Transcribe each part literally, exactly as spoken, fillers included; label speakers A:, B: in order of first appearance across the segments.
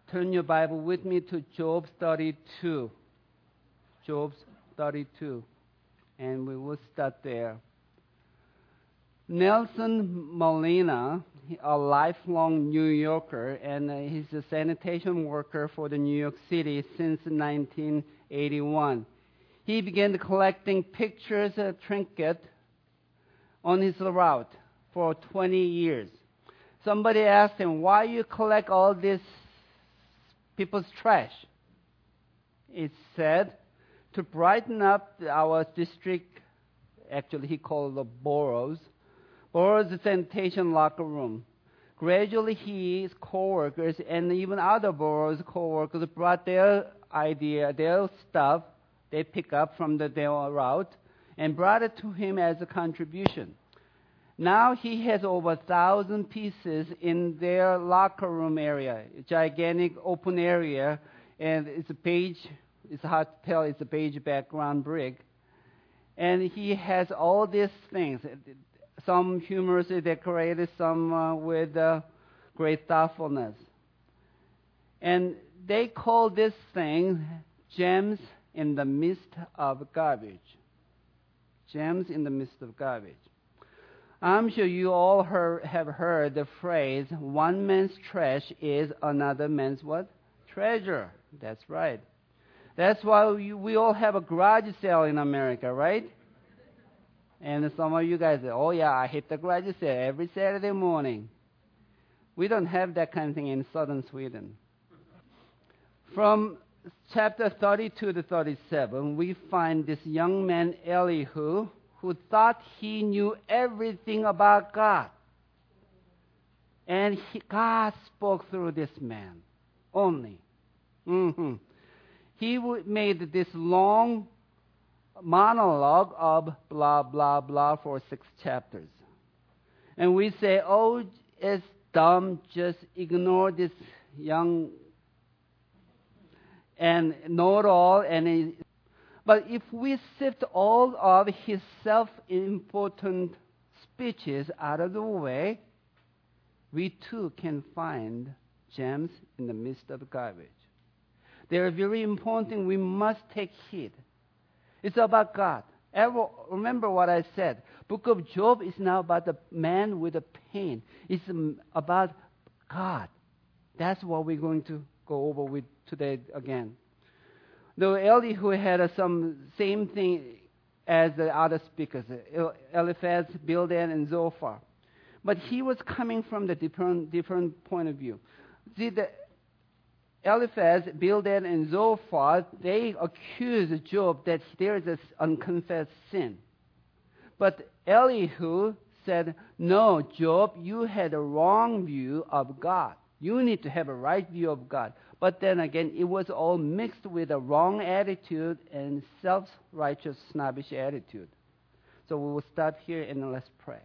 A: turn your Bible with me to Job thirty-two. Job thirty-two. And we will start there. Nelson Molina, a lifelong New Yorker, and he's a sanitation worker for the New York City since nineteen eighty-one. He began collecting pictures of trinkets on his route for twenty years. Somebody asked him, why you collect all this people's trash? It said, to brighten up our district, actually he called the boroughs, boroughs sanitation locker room. Gradually his co-workers and even other boroughs co-workers brought their idea, their stuff, they pick up from the, their route, and brought it to him as a contribution. Now he has over a thousand pieces in their locker room area, a gigantic open area, and it's a beige, it's hard to tell, it's a beige background brick. And he has all these things, some humorously decorated, some uh, with uh, great thoughtfulness. And they call this thing gems in the midst of garbage. Gems in the midst of garbage. I'm sure you all heard, have heard the phrase, one man's trash is another man's what? Treasure. That's right. That's why we, we all have a garage sale in America, right? And some of you guys say, oh yeah, I hit the garage sale every Saturday morning. We don't have that kind of thing in southern Sweden. From chapter thirty-two to thirty-seven, we find this young man, Elihu, who thought he knew everything about God. And he, God spoke through this man only. Mm-hmm. He made this long monologue of blah, blah, blah for six chapters. And we say, oh, it's dumb, just ignore this young and know it all. And it, but if we sift all of his self-important speeches out of the way, we too can find gems in the midst of garbage. They are very important. We must take heed. It's about God. Ever, remember what I said. Book of Job is now about the man with the pain. It's about God. That's what we're going to go over with today again. Though Elihu had uh, some same thing as the other speakers, Eliphaz, Bildad, and Zophar. But he was coming from the different, different point of view. See, the Eliphaz, Bildad, and Zophar, they accused Job that there is an unconfessed sin. But Elihu said, no, Job, you had a wrong view of God. You need to have a right view of God. But then again, it was all mixed with a wrong attitude and self-righteous, snobbish attitude. So we will start here and let's pray.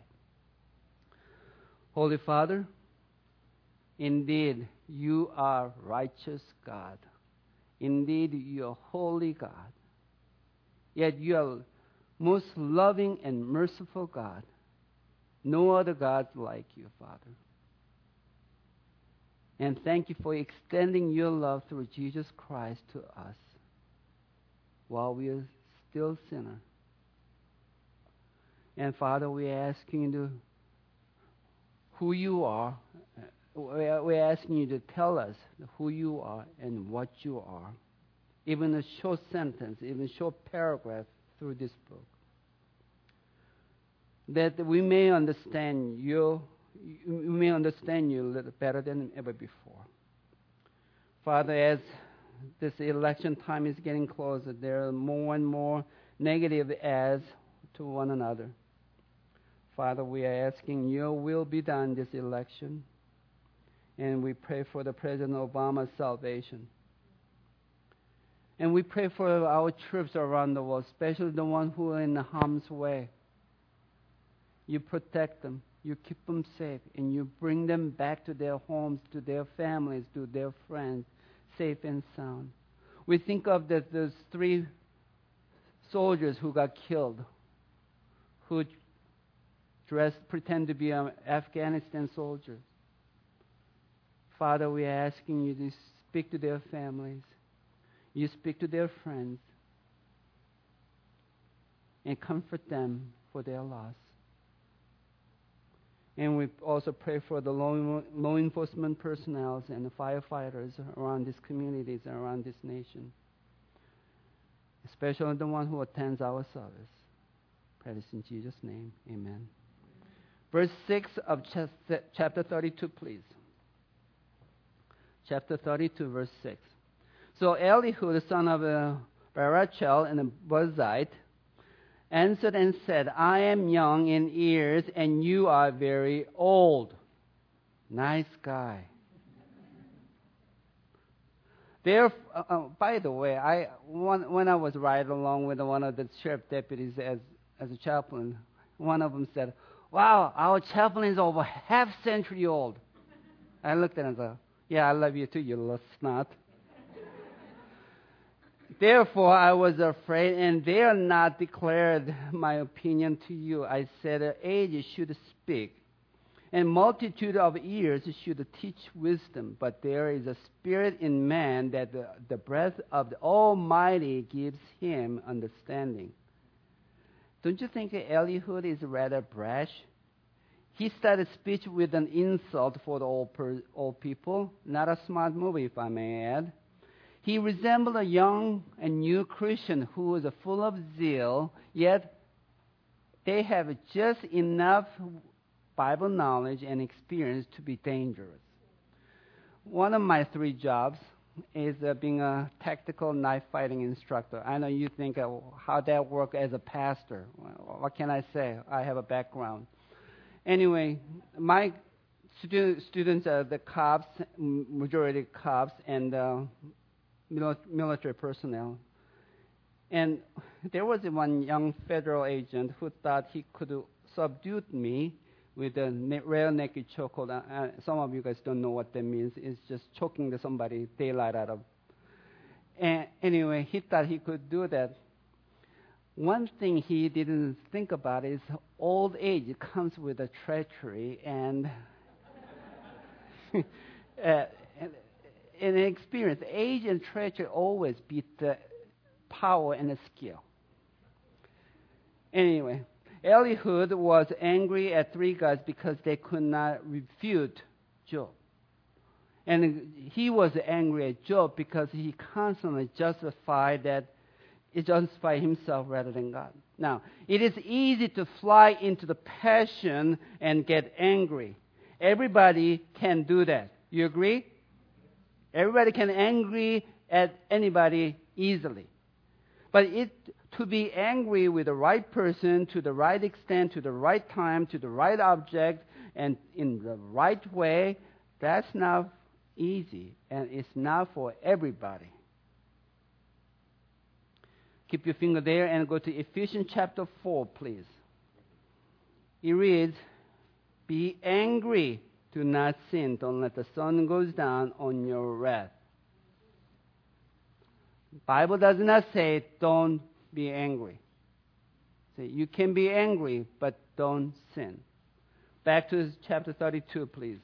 A: Holy Father, indeed, you are righteous God. Indeed, you are holy God. Yet you are most loving and merciful God. No other gods like you, Father. And thank you for extending your love through Jesus Christ to us while we are still sinners. And Father, we are asking you to, who you are. We're asking you to tell us who you are and what you are. Even a short sentence, even a short paragraph through this book. That we may understand you, we may understand you a little better than ever before. Father, as this election time is getting closer, there are more and more negative ads to one another. Father, we are asking your will be done this election. And we pray for the President Obama's salvation. And we pray for our troops around the world, especially the ones who are in harm's way. You protect them, you keep them safe, and you bring them back to their homes, to their families, to their friends, safe and sound. We think of the, those three soldiers who got killed, who dressed, pretend to be um, Afghanistan soldiers. Father, we are asking you to speak to their families. You speak to their friends. And comfort them for their loss. And we also pray for the law, law enforcement personnel and the firefighters around these communities and around this nation. Especially the one who attends our service. Pray this in Jesus' name. Amen. Verse six of chapter thirty-two, please. Chapter thirty-two, verse six. So Elihu, the son of uh, Barachel and a Buzite, answered and said, I am young in years, and you are very old. Nice guy. There, uh, uh, by the way, I one, when I was riding along with one of the sheriff deputies as as a chaplain, one of them said, "Wow, our chaplain is over half century old." I looked at him and said, "Yeah, I love you too, you little snot." Therefore, I was afraid, and dare not declared my opinion to you. I said, age should speak, and multitude of years should teach wisdom. But there is a spirit in man that the, the breath of the Almighty gives him understanding. Don't you think Elihu is rather brash? He started speech with an insult for the old, per, old people. Not a smart move, if I may add. He resembled a young and new Christian who was full of zeal, yet they have just enough Bible knowledge and experience to be dangerous. One of my three jobs is uh, being a tactical knife fighting instructor. I know you think uh, how that works as a pastor. Well, what can I say? I have a background. Anyway, my student, students are the cops, majority cops, and uh, military personnel. And there was one young federal agent who thought he could subdue me with a rear naked chokehold. Uh, some of you guys don't know what that means. It's just choking the somebody daylight out of. And anyway, he thought he could do that. One thing he didn't think about is old age comes with a treachery and uh, in experience, age and treachery always beat the power and the skill. Anyway, Elihu was angry at three guys because they could not refute Job. And he was angry at Job because he constantly justified that he justified himself rather than God. Now, it is easy to fly into the passion and get angry. Everybody can do that. You agree? Everybody can angry at anybody easily. But it, to be angry with the right person, to the right extent, to the right time, to the right object, and in the right way, that's not easy. And it's not for everybody. Keep your finger there and go to Ephesians chapter four, please. It reads, be angry. Do not sin. Don't let the sun go down on your wrath. The Bible does not say don't be angry. Say you can be angry, but don't sin. Back to chapter thirty-two, please.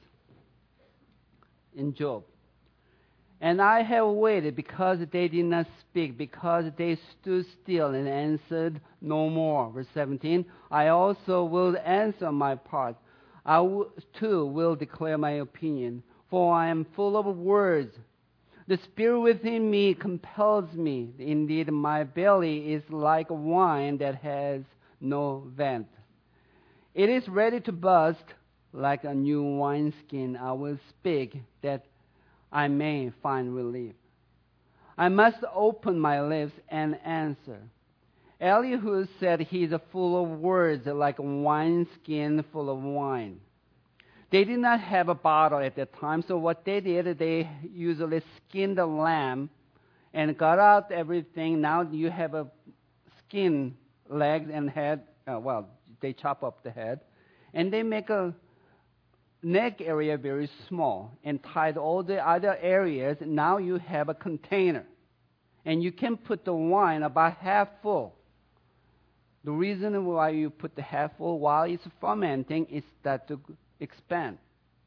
A: In Job. And I have waited because they did not speak, because they stood still and answered no more. Verse seventeen. I also will answer my part. I w- too will declare my opinion, for I am full of words. The spirit within me compels me. Indeed, my belly is like wine that has no vent. It is ready to burst like a new wineskin. I will speak that I may find relief. I must open my lips and answer. Elihu said he is full of words like a wineskin full of wine. They did not have a bottle at that time, so what they did, they usually skinned the lamb and got out everything. Now you have a skin, legs, and head. Uh, well, they chop up the head. And they make a neck area very small and tied all the other areas. Now you have a container. And you can put the wine about half full. The reason why you put the half full while it's fermenting is that to expand.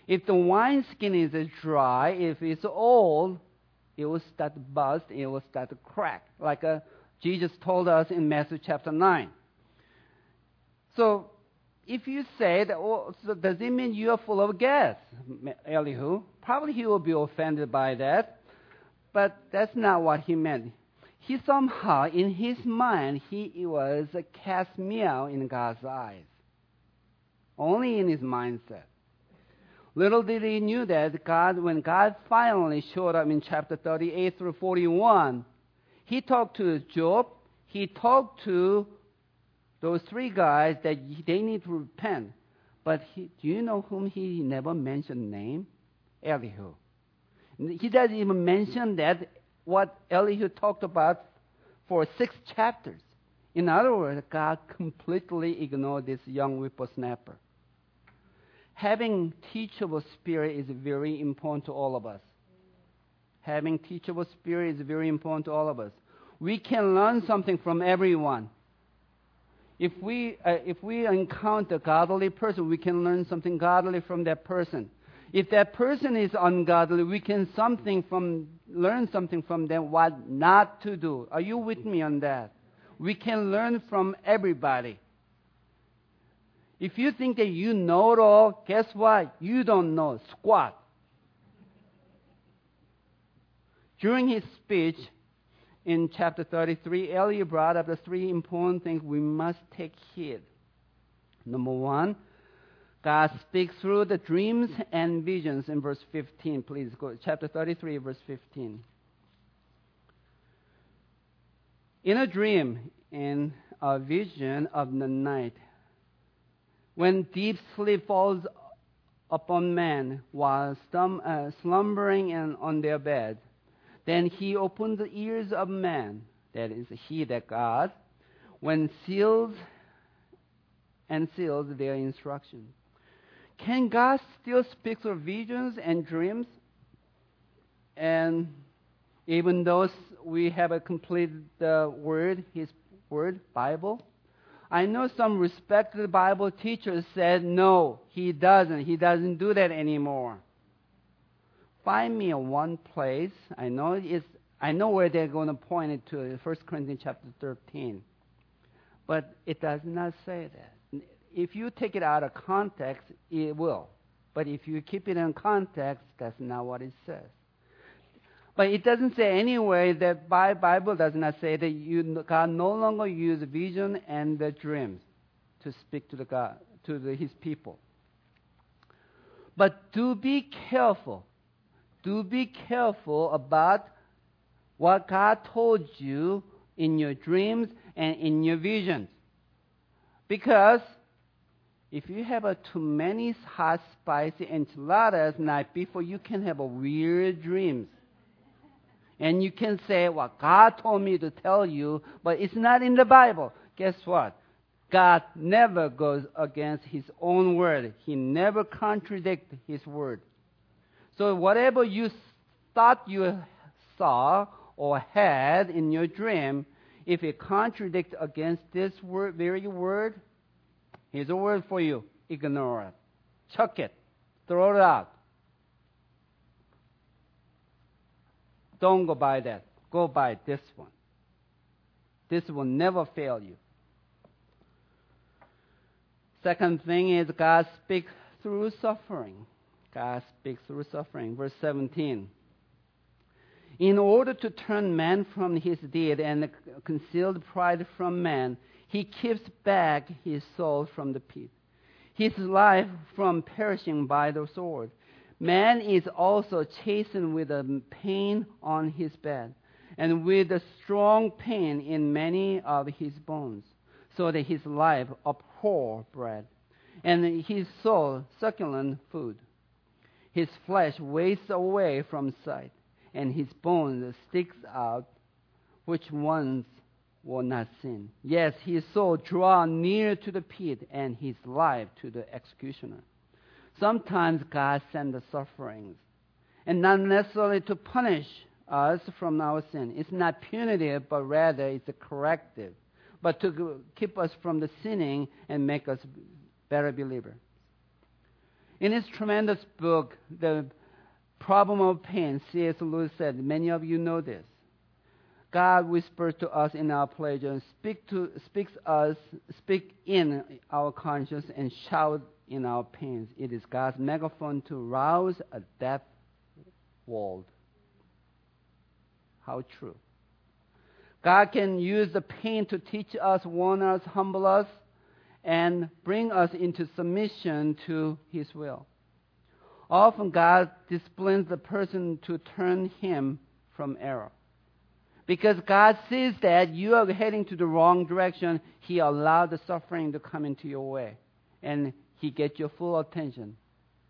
A: If the wineskin is dry, if it's old, it will start to bust, it will start to crack, like uh, Jesus told us in Matthew chapter nine. So, if you say that, oh, so does it mean you are full of gas, Elihu? Probably he will be offended by that, but that's not what he meant. He somehow, in his mind, he was a cast meal in God's eyes. Only in his mindset. Little did he knew that God, when God finally showed up in chapter thirty-eight through forty-one, he talked to Job, he talked to those three guys that they need to repent. But he, do you know whom he never mentioned name? Elihu. He doesn't even mention that what Elihu talked about for six chapters. In other words, God completely ignored this young whippersnapper. Having teachable spirit is very important to all of us. Having teachable spirit is very important to all of us. We can learn something from everyone. If we uh, if we encounter a godly person, we can learn something godly from that person. If that person is ungodly, we can something from learn something from them what not to do. Are you with me on that? We can learn from everybody. If you think that you know it all, guess what? You don't know squat. During his speech in chapter thirty-three, Elihu brought up the three important things we must take heed. Number one, God speaks through the dreams and visions in verse fifteen. Please go, chapter thirty-three, verse fifteen. In a dream, in a vision of the night, when deep sleep falls upon man while stum- uh, slumbering and on their bed, then he opened the ears of man, that is, he, that God, when seals and seals their instruction. Can God still speak through visions and dreams? And even though we have a complete uh, word, His word, Bible, I know some respected Bible teachers said, no, He doesn't. He doesn't do that anymore. Find me one place. I know it's. I know where they're going to point it to, First Corinthians chapter thirteen. But it does not say that. If you take it out of context, it will. But if you keep it in context, that's not what it says. But it doesn't say anywhere that the Bible does not say that you, God no longer uses vision and the dreams to speak to the God to the, His people. But do be careful. Do be careful about what God told you in your dreams and in your visions. Because if you have a too many hot, spicy enchiladas night before, you can have a weird dreams. And you can say, well, God told me to tell you, but it's not in the Bible. Guess what? God never goes against His own word. He never contradicts His word. So whatever you thought you saw or had in your dream, if it contradicts against this word, very word, here's a word for you. Ignore it. Chuck it. Throw it out. Don't go by that. Go by this one. This will never fail you. Second thing is God speaks through suffering. God speaks through suffering. Verse seventeen. In order to turn man from his deed and concealed pride from man, He keeps back his soul from the pit, his life from perishing by the sword. Man is also chastened with a pain on his bed, and with a strong pain in many of his bones, so that his life abhor bread, and his soul succulent food. His flesh wastes away from sight, and his bones sticks out, which once were not seen. Yes, his soul draw near to the pit, and his life to the executioner. Sometimes God sends the sufferings, and not necessarily to punish us from our sin. It's not punitive, but rather it's a corrective, but to keep us from the sinning and make us better believers. In his tremendous book, The Problem of Pain, C S. Lewis said, many of you know this. God whispers to us in our pleasure, speak to, speaks us, speak in our conscience, and shout in our pains. It is God's megaphone to rouse a deaf world. How true. God can use the pain to teach us, warn us, humble us, and bring us into submission to His will. Often God disciplines the person to turn him from error. Because God sees that you are heading to the wrong direction, He allowed the suffering to come into your way. And He gets your full attention.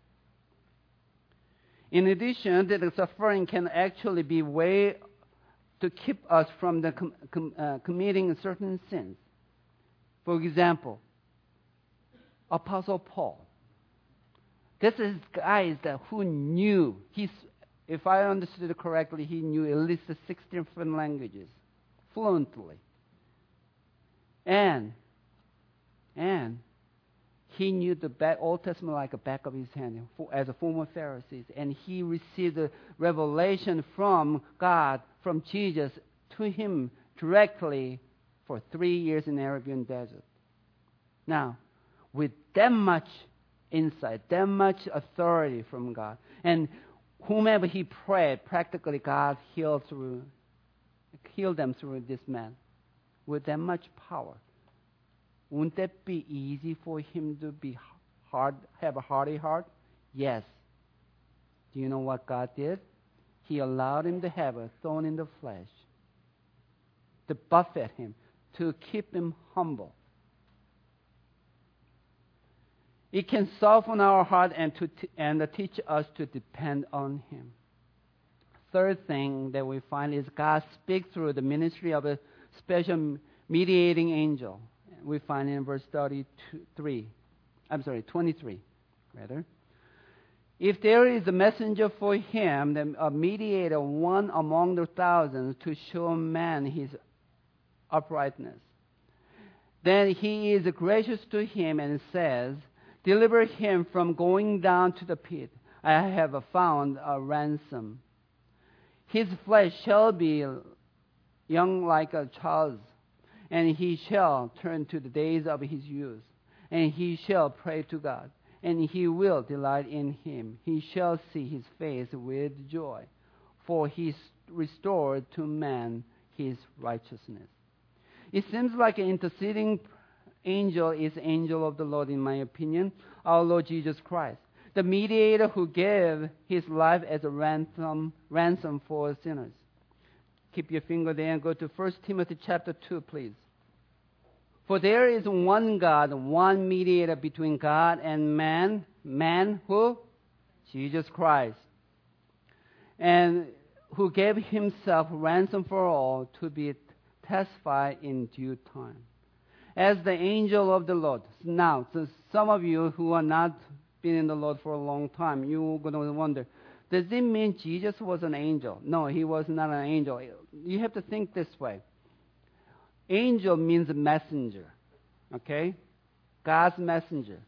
A: In addition, the suffering can actually be a way to keep us from the com- com- uh, committing certain sins. For example, Apostle Paul. This is guys that who knew. He's, if I understood it correctly, he knew at least six different languages fluently. And, and he knew the back, Old Testament like the back of his hand as a former Pharisee. And he received the revelation from God, from Jesus, to him directly for three years in the Arabian desert. Now, with that much insight, that much authority from God, and whomever he prayed, practically God healed through, healed them through this man. With that much power, wouldn't that be easy for him to be hard, have a hardy heart? Yes. Do you know what God did? He allowed him to have a thorn in the flesh, to buffet him, to keep him humble. It can soften our heart and to t- and uh, teach us to depend on Him. Third thing that we find is God speaks through the ministry of a special mediating angel. We find in verse thirty-three. I'm sorry, twenty-three, rather. If there is a messenger for him, then a mediator, one among the thousands, to show man his uprightness, then he is gracious to him and says, deliver him from going down to the pit. I have found a ransom. His flesh shall be young like a child's, and he shall turn to the days of his youth, and he shall pray to God, and he will delight in him. He shall see his face with joy, for he restored to man his righteousness. It seems like an interceding angel is angel of the Lord, in my opinion, our Lord Jesus Christ, the mediator who gave his life as a ransom, ransom for sinners. Keep your finger there and go to First Timothy chapter two, please. For there is one God, one mediator between God and man. Man who? Jesus Christ. And who gave himself ransom for all to be testified in due time. As the angel of the Lord. Now, so some of you who are not been in the Lord for a long time, you're going to wonder, does it mean Jesus was an angel? No, he was not an angel. You have to think this way. Angel means messenger, okay? God's messenger.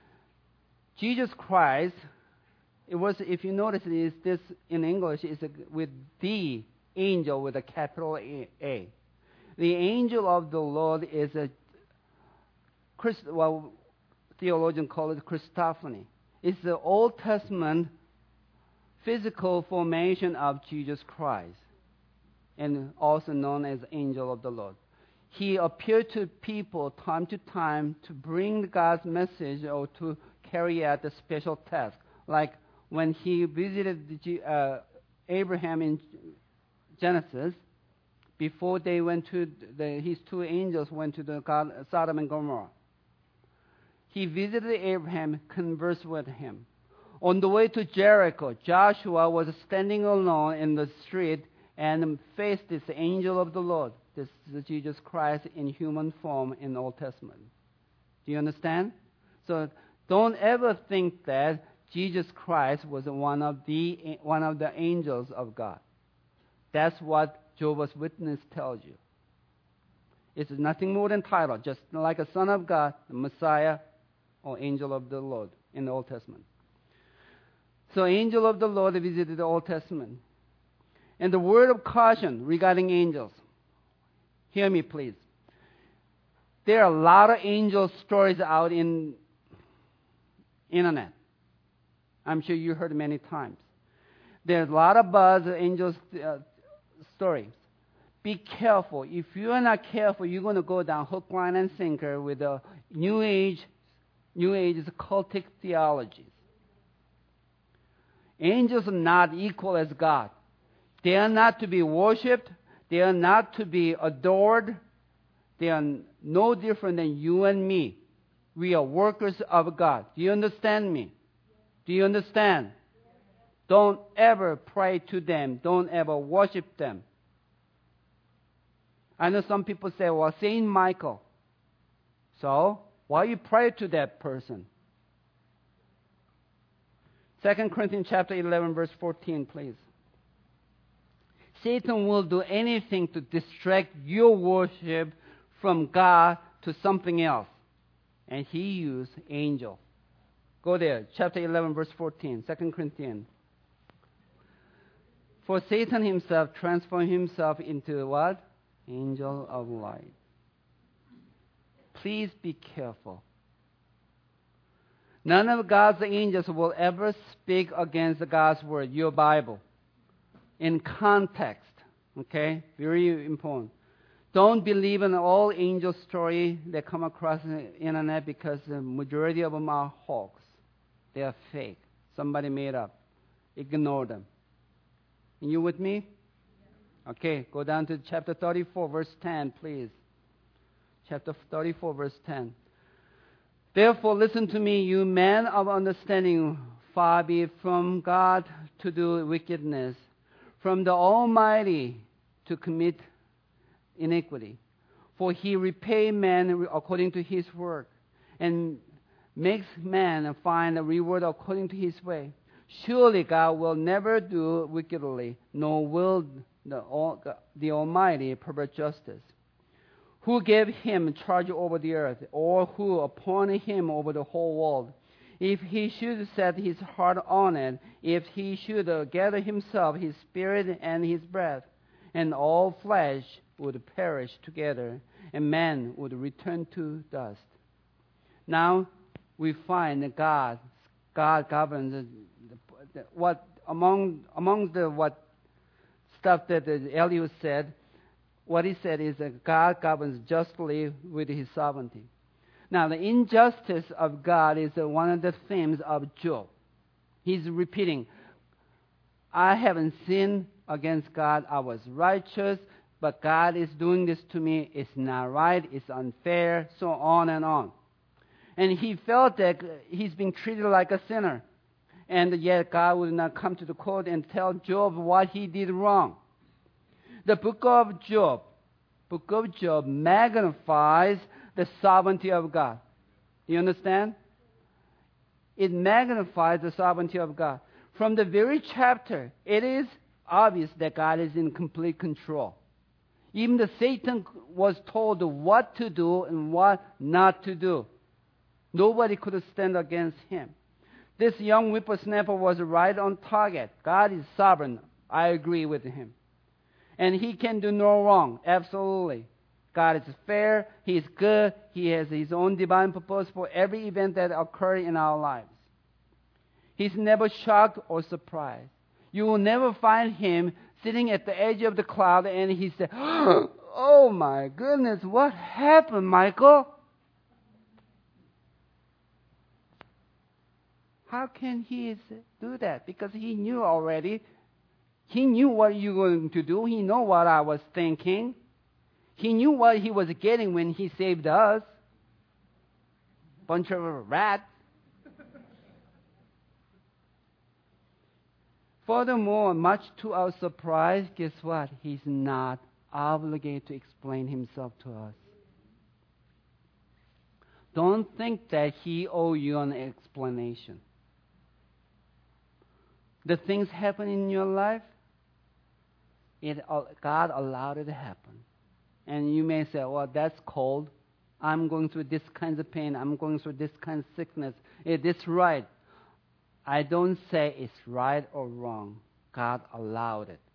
A: Jesus Christ, it was, if you notice, is this in English is with the angel with a capital A. The angel of the Lord is a Christ, well, theologians call it Christophany. It's the Old Testament physical formation of Jesus Christ, and also known as angel of the Lord. He appeared to people time to time to bring God's message or to carry out a special task. Like when he visited uh, Abraham in Genesis, before they went to, the, his two angels went to the God, Sodom and Gomorrah. He visited Abraham, conversed with him. On the way to Jericho, Joshua was standing alone in the street and faced this angel of the Lord. This is Jesus Christ in human form in the Old Testament. Do you understand? So don't ever think that Jesus Christ was one of the one of the angels of God. That's what Jehovah's Witness tells you. It's nothing more than title, just like a son of God, the Messiah, or angel of the Lord in the Old Testament. So angel of the Lord visited the Old Testament. And the word of caution regarding angels. Hear me, please. There are a lot of angel stories out in internet. I'm sure you heard many times. There's a lot of buzz of angel uh, stories. Be careful. If you are not careful, you're going to go down hook, line, and sinker with the New Age, New Age's cultic theologies. Angels are not equal as God. They are not to be worshipped. They are not to be adored. They are no different than you and me. We are workers of God. Do you understand me? Do you understand? Don't ever pray to them. Don't ever worship them. I know some people say, well, Saint Michael. So, why you pray to that person? Second Corinthians chapter eleven, verse fourteen, please. Satan will do anything to distract your worship from God to something else. And he used angel. Go there, chapter eleven, verse fourteen, Second Corinthians. For Satan himself transformed himself into what? Angel of light. Please be careful. None of God's angels will ever speak against God's word, your Bible. In context, okay? Very important. Don't believe in all angel stories that come across the internet because the majority of them are hoax. They are fake. Somebody made up. Ignore them. And you with me? Okay, go down to chapter thirty-four, verse ten, please. Chapter thirty-four, verse ten. Therefore, listen to me, you men of understanding, far be it from God to do wickedness, from the Almighty to commit iniquity. For he repay man according to his work, and makes man find a reward according to his way. Surely God will never do wickedly, nor will the, the Almighty pervert justice. Who gave him charge over the earth, or who appointed him over the whole world? If he should set his heart on it, if he should gather himself his spirit and his breath, and all flesh would perish together, and man would return to dust. Now we find that God, God governs the, the, what among among the what stuff that Elihu said. What he said is that God governs justly with his sovereignty. Now, the injustice of God is one of the themes of Job. He's repeating, I haven't sinned against God. I was righteous, but God is doing this to me. It's not right. It's unfair, so on and on. And he felt that he's being treated like a sinner. And yet God would not come to the court and tell Job what he did wrong. The book of Job, book of Job magnifies the sovereignty of God. You understand? It magnifies the sovereignty of God. From the very chapter, it is obvious that God is in complete control. Even the Satan was told what to do and what not to do. Nobody could stand against him. This young whippersnapper was right on target. God is sovereign. I agree with him. And he can do no wrong. Absolutely. God is fair. He is good. He has his own divine purpose for every event that occurs in our lives. He's never shocked or surprised. You will never find him sitting at the edge of the cloud and he said, oh my goodness, what happened, Michael? How can he do that? Because he knew already. He knew what you were going to do. He knew what I was thinking. He knew what he was getting when he saved us. Bunch of rats. Furthermore, much to our surprise, guess what? He's not obligated to explain himself to us. Don't think that he owes you an explanation. The things happen in your life, it, God allowed it to happen. And you may say, well, that's cold. I'm going through this kind of pain. I'm going through this kind of sickness. Is this right? I don't say it's right or wrong. God allowed it.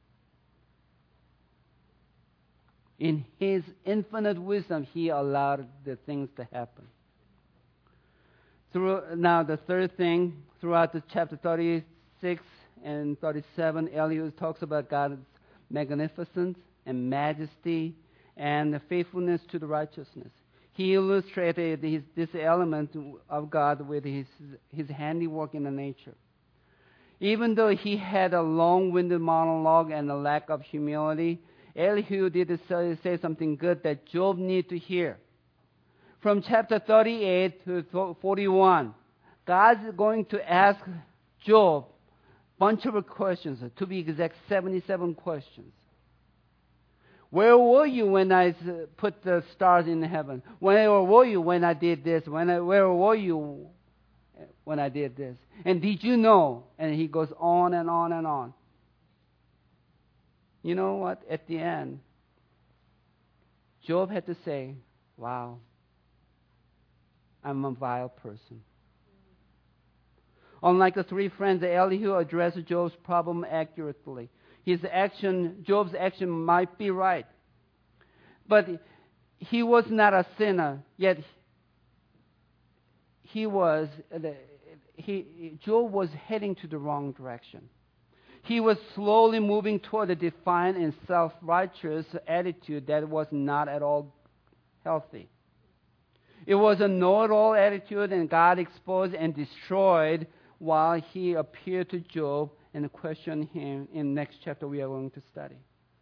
A: In His infinite wisdom, He allowed the things to happen. Through, now, the third thing, throughout the chapter thirty-six and thirty-seven, Elihu talks about God's magnificence and majesty and the faithfulness to the righteousness. He illustrated his, this element of God with his, his handiwork in the nature. Even though he had a long-winded monologue and a lack of humility, Elihu did say, say something good that Job needed to hear. From chapter thirty-eight to forty-one, God's going to ask Job a bunch of questions, to be exact, seventy-seven questions. Where were you when I put the stars in heaven? Where were you when I did this? When I, where were you when I did this? And did you know? And he goes on and on and on. You know what? At the end, Job had to say, wow, I'm a vile person. Unlike the three friends, Elihu addressed Job's problem accurately. His action, Job's action might be right. But he was not a sinner, yet he was, he, Job was heading to the wrong direction. He was slowly moving toward a defiant and self-righteous attitude that was not at all healthy. It was a know-it-all attitude, and God exposed and destroyed while He appeared to Job and questioned him in the next chapter we are going to study.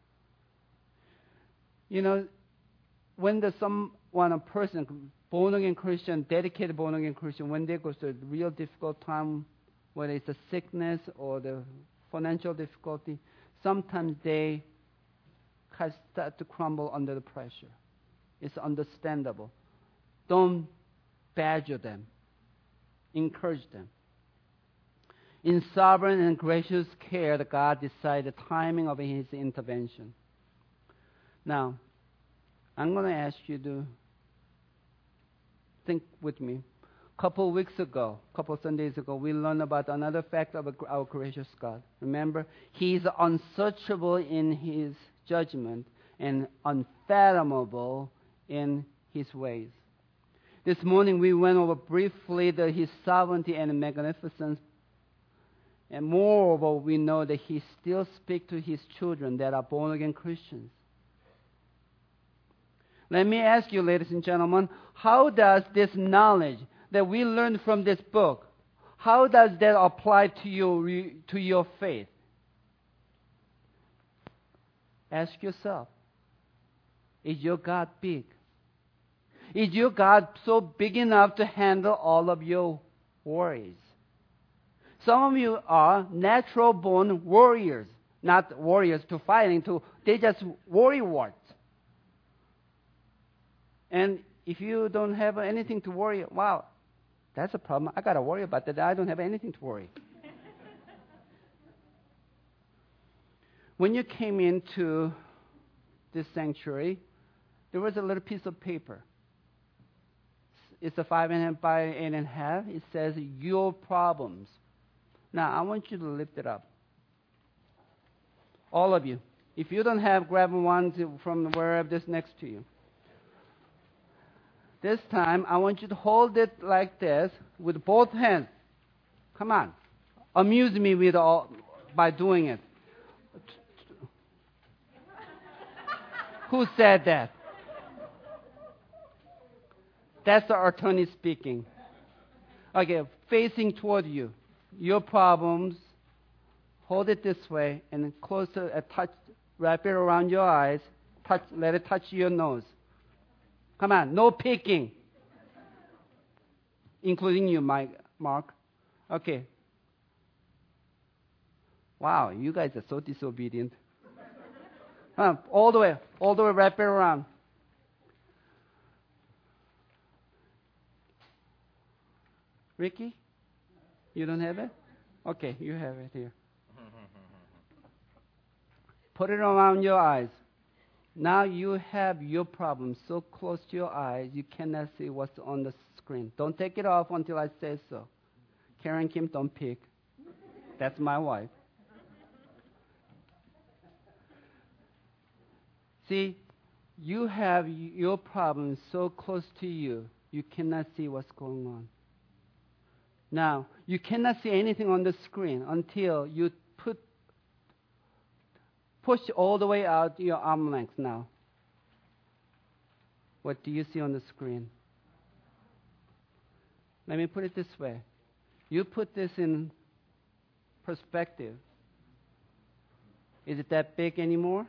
A: You know, when there's someone, a person, born-again Christian, dedicated born-again Christian, when they go through a real difficult time, whether it's a sickness or the financial difficulty, sometimes they start to crumble under the pressure. It's understandable. Don't badger them. Encourage them. In sovereign and gracious care, God decided the timing of His intervention. Now, I'm going to ask you to think with me. A couple of weeks ago, a couple of Sundays ago, we learned about another fact of our gracious God. Remember, He is unsearchable in His judgment and unfathomable in His ways. This morning, we went over briefly the, His sovereignty and magnificence. And moreover, we know that He still speaks to His children that are born-again Christians. Let me ask you, ladies and gentlemen, how does this knowledge that we learned from this book, how does that apply to your, to your faith? Ask yourself, is your God big? Is your God so big enough to handle all of your worries? Some of you are natural-born warriors, not warriors to fighting, to they just worry warts. And if you don't have anything to worry, wow, that's a problem. I got to worry about that. I don't have anything to worry. When you came into this sanctuary, there was a little piece of paper. It's a five and a half by eight and a half. It says, your problems. Now, I want you to lift it up. All of you. If you don't have, grab one to, from wherever this next to you. This time, I want you to hold it like this with both hands. Come on. Amuse me with all, by doing it. Who said that? That's the attorney speaking. Okay, facing toward you. Your problems, hold it this way, and then closer, uh, touch, wrap it around your eyes, touch, let it touch your nose. Come on, no peeking. Including you, Mike, Mark. Okay. Wow, you guys are so disobedient. Huh, all the way, all the way, wrap it around. Ricky? You don't have it? Okay, you have it here. Put it around your eyes. Now you have your problem so close to your eyes, you cannot see what's on the screen. Don't take it off until I say so. Karen Kim, don't pick. That's my wife. See, you have your problem so close to you, you cannot see what's going on. Now, you cannot see anything on the screen until you put push all the way out your arm length now. What do you see on the screen? Let me put it this way. You put this in perspective. Is it that big anymore?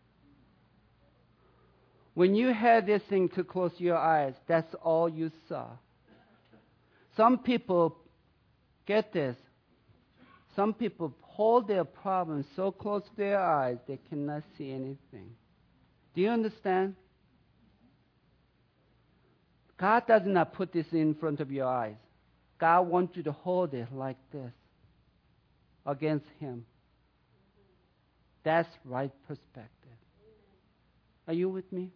A: When you had this thing to close your eyes, that's all you saw. Some people, get this, some people hold their problems so close to their eyes they cannot see anything. Do you understand? God does not put this in front of your eyes. God wants you to hold it like this against Him. That's right perspective. Are you with me?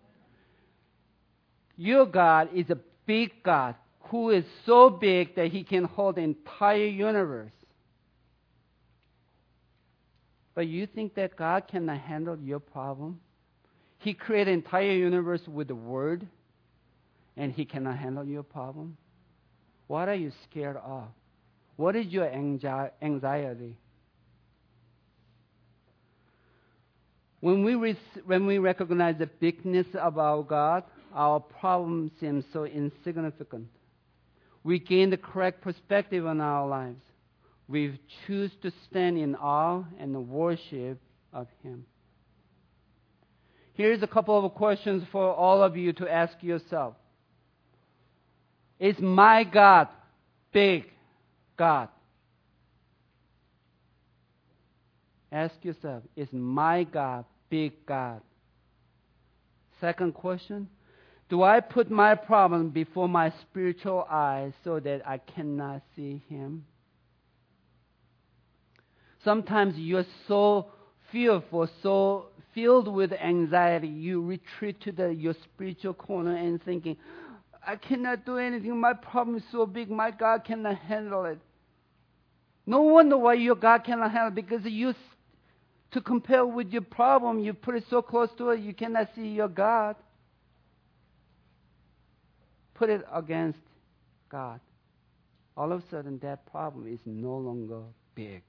A: Your God is a big God who is so big that He can hold the entire universe. But you think that God cannot handle your problem? He created the entire universe with the Word, and He cannot handle your problem? What are you scared of? What is your anxiety? When we, re- when we recognize the bigness of our God, our problem seems so insignificant. We gain the correct perspective on our lives. We choose to stand in awe and worship of Him. Here's a couple of questions for all of you to ask yourself. Is my God big God? Ask yourself, is my God big God? Second question, do I put my problem before my spiritual eyes so that I cannot see Him? Sometimes you're so fearful, so filled with anxiety, you retreat to the, your spiritual corner and thinking, I cannot do anything. My problem is so big. My God cannot handle it. No wonder why your God cannot handle it, because you, to compare with your problem, you put it so close to it, you cannot see your God. Put it against God. All of a sudden, that problem is no longer big.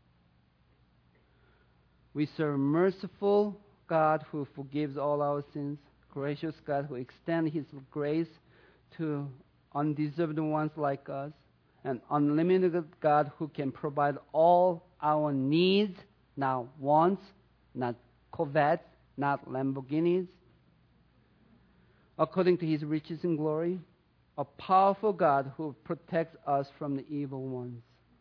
A: We serve a merciful God who forgives all our sins, gracious God who extends His grace to undeserved ones like us, an unlimited God who can provide all our needs, not wants, not Corvettes, not Lamborghinis, according to His riches and glory, a powerful God who protects us from the evil ones.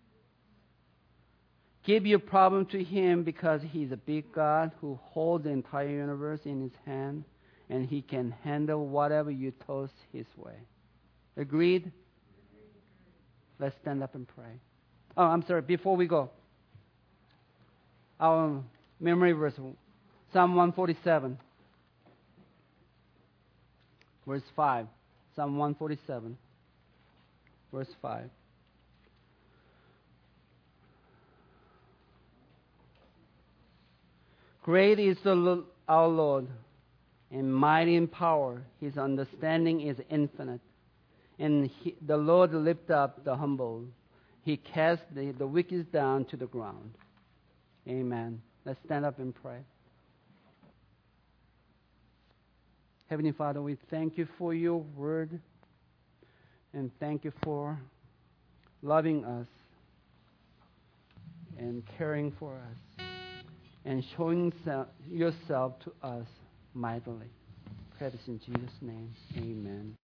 A: Give your problem to Him because He's a big God who holds the entire universe in His hand, and He can handle whatever you toss His way. Agreed? Let's stand up and pray. Oh, I'm sorry, before we go, our memory verse, Psalm one forty-seven, verse five. Psalm one forty-seven, verse five. Great is the Lord, our Lord, and mighty in power. His understanding is infinite. And he, the Lord lift up the humble. He casts the, the wicked down to the ground. Amen. Let's stand up and pray. Heavenly Father, we thank You for Your word, and thank You for loving us and caring for us and showing Yourself to us mightily. Pray this in Jesus' name. Amen.